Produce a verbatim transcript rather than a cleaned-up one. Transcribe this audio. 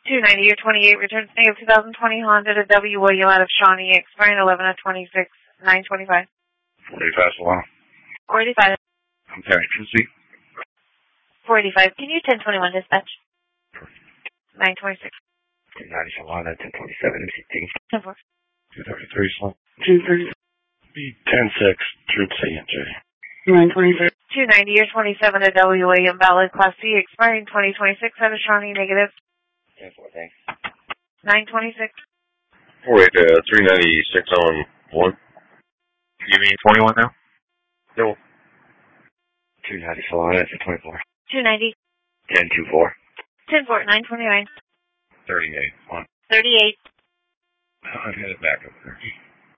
two ninety or twenty-eight, return to of two thousand twenty Honda to W. William out of Shawnee, expiring eleven of twenty-six, nine twenty-five. forty-five, Solana. forty-five. I'm carrying Trinity. forty-five. Can you ten twenty-one dispatch? nine twenty-six. two ninety, Solana, ten twenty-seven, M C T. ten four. two thirty-three, Solana. two thirty. ten six, Troop C N J. nine twenty-six. two ninety or twenty-seven to W. William, valid Class C, expiring twenty twenty-six out of Shawnee, negative. ten four, thanks. nine twenty-six. Wait, uh, three ninety-six on one. You mean twenty-one now? No. two ninety, Solana, ten twenty-four. two ninety. ten two four. ten four, nine twenty-nine. thirty-eight, one. thirty-eight. I'm headed back up there.